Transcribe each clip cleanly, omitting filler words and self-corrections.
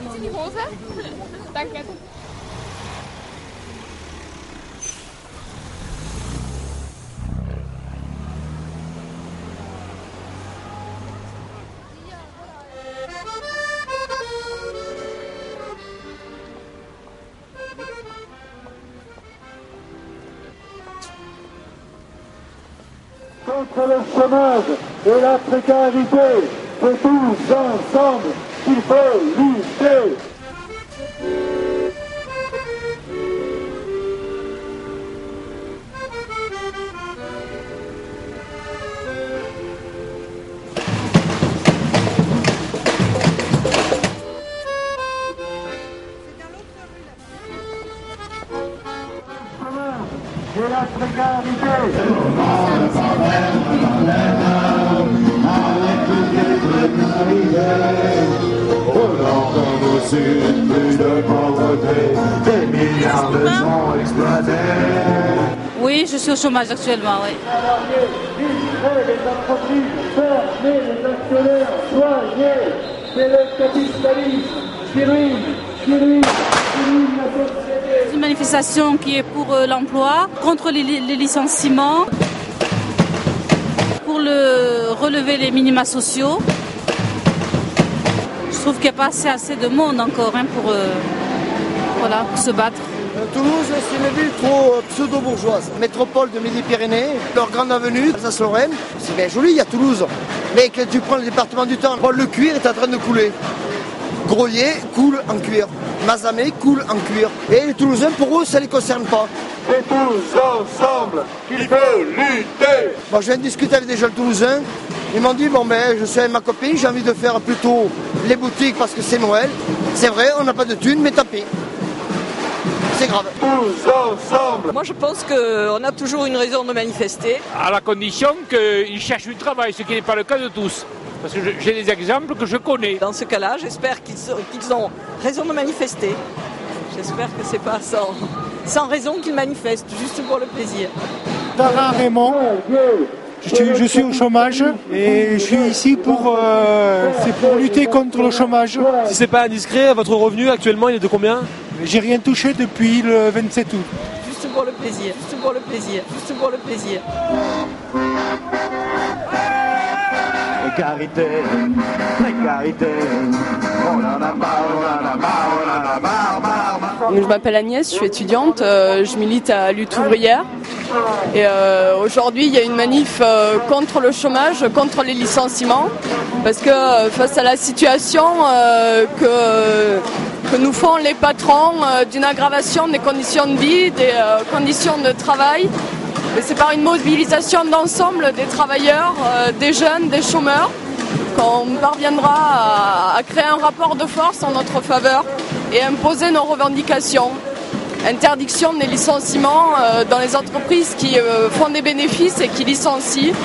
die Hose? Danke. Contre le chômage et la précarité, c'est tous ensemble qu'il faut lutter. Et la précarité. Oui, je suis au chômage actuellement, oui. Les entreprises, fermez les actionnaires, soignez, c'est le capitalisme qui ruine la société. C'est une manifestation qui est pour l'emploi, contre les licenciements, pour relever les minima sociaux. Je trouve qu'il n'y a pas assez de monde encore pour se battre. Toulouse, c'est une ville trop pseudo-bourgeoise. Métropole de Midi-Pyrénées, leur grande avenue, Alsace-Lorraine, c'est bien joli, il y a Toulouse. Mais quand tu prends le département du Tarn, le cuir est en train de couler. Groyer coule en cuir. Mazamet coule en cuir. Et les Toulousains, pour eux, ça ne les concerne pas. C'est tous ensemble qu'il faut lutter. Moi, je viens de discuter avec des jeunes Toulousains. Ils m'ont dit, je suis avec ma copine, j'ai envie de faire plutôt les boutiques parce que c'est Noël. C'est vrai, on n'a pas de thunes, mais tant pis. C'est grave. Tous ensemble. Moi, je pense qu'on a toujours une raison de manifester. À la condition qu'ils cherchent du travail, ce qui n'est pas le cas de tous. Parce que j'ai des exemples que je connais. Dans ce cas-là, j'espère qu'ils ont raison de manifester. J'espère que c'est pas sans raison qu'ils manifestent, juste pour le plaisir. Tarin Raymond, je suis au chômage et je suis ici pour lutter contre le chômage. Si c'est pas indiscret, votre revenu actuellement il est de combien? J'ai rien touché depuis le 27 août. Juste pour le plaisir, juste pour le plaisir, juste pour le plaisir. Précarité, précarité, on en a marre, on en a marre, on en a marre. Je m'appelle Agnès, je suis étudiante, je milite à Lutte ouvrière. Et aujourd'hui, il y a une manif contre le chômage, contre les licenciements, parce que face à la situation que nous font les patrons d'une aggravation des conditions de vie, des conditions de travail, mais c'est par une mobilisation d'ensemble des travailleurs, des jeunes, des chômeurs, qu'on parviendra à créer un rapport de force en notre faveur et imposer nos revendications. Interdiction des licenciements dans les entreprises qui font des bénéfices et qui licencient,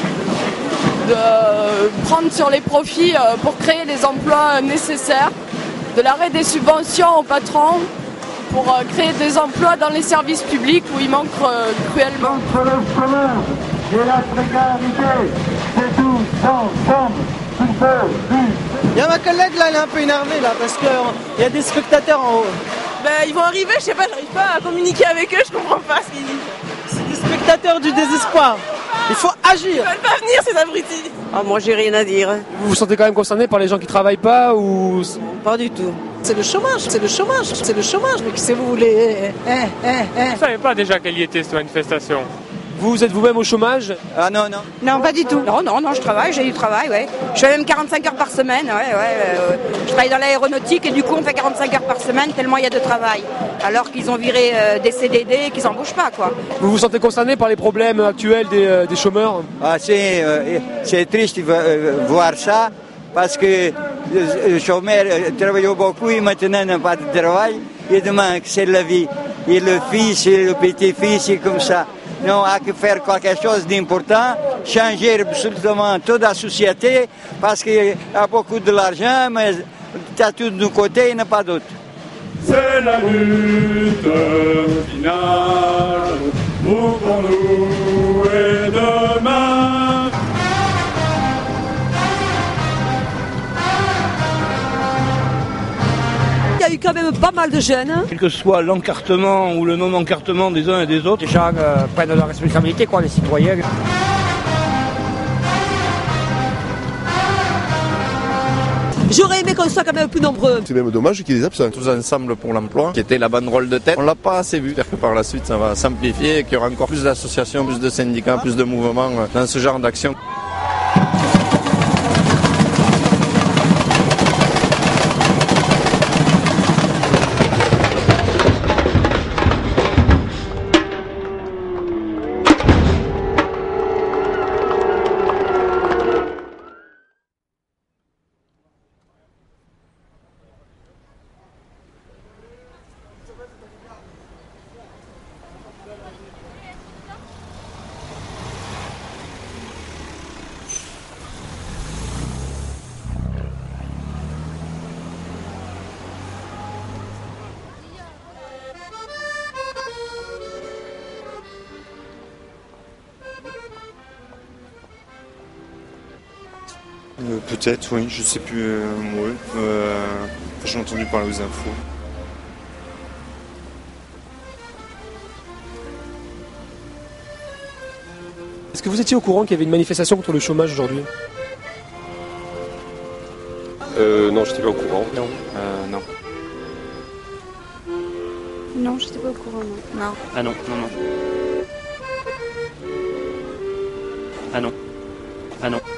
de prendre sur les profits pour créer les emplois nécessaires, de l'arrêt des subventions aux patrons pour créer des emplois dans les services publics où il manque cruellement. Contre le chômage et la précarité, c'est tous ensemble qu'il faut lutter. Il y a ma collègue là, elle est un peu énervée là parce qu'il y a des spectateurs en haut. Ils vont arriver, je sais pas, j'arrive pas à communiquer avec eux, je comprends pas ce qu'ils disent. C'est des spectateurs du désespoir. Il faut agir. Ils veulent pas venir ces abrutis. Moi j'ai rien à dire. Vous vous sentez quand même concerné par les gens qui travaillent pas ou... Pas du tout. C'est le chômage, c'est le chômage, c'est le chômage. Mais si vous voulez... Je ne savais pas déjà quelle y était cette manifestation. Vous êtes vous-même au chômage? Ah non. Non, pas du tout. Non, je travaille, j'ai du travail, ouais. Je fais même 45 heures par semaine, Je travaille dans l'aéronautique et du coup on fait 45 heures par semaine tellement il y a de travail. Alors qu'ils ont viré des CDD et qu'ils n'embauchent pas, quoi. Vous vous sentez concerné par les problèmes actuels des chômeurs? C'est triste de voir ça parce que les chômeurs travaillent beaucoup et maintenant n'ont pas de travail. Et demain, c'est la vie. Et le fils et le petit-fils, c'est comme ça. Non, il faut faire quelque chose d'important, changer absolument toute la société, parce qu'il y a beaucoup de l'argent, mais tu as tout d'un côté, il n'y a pas d'autre. C'est la lutte finale, pour nous et demain. quand même pas mal de jeunes. Quel que soit l'encartement ou le non-encartement des uns et des autres, les gens prennent leurs responsabilités, quoi, les citoyens. J'aurais aimé qu'on soit quand même plus nombreux. C'est même dommage qu'il y ait des absents. Tous ensemble pour l'emploi, qui était la banderole de tête, on l'a pas assez vu. J'espère que par la suite ça va s'amplifier et qu'il y aura encore plus d'associations, plus de syndicats, plus de mouvements dans ce genre d'action. Peut-être, oui, je sais plus moi. J'ai entendu parler aux infos. Est-ce que vous étiez au courant qu'il y avait une manifestation contre le chômage aujourd'hui? Non, je n'étais pas au courant. Non. Non. Non, je n'étais pas au courant, non. Non. Ah non, non, non. Ah non. Ah non.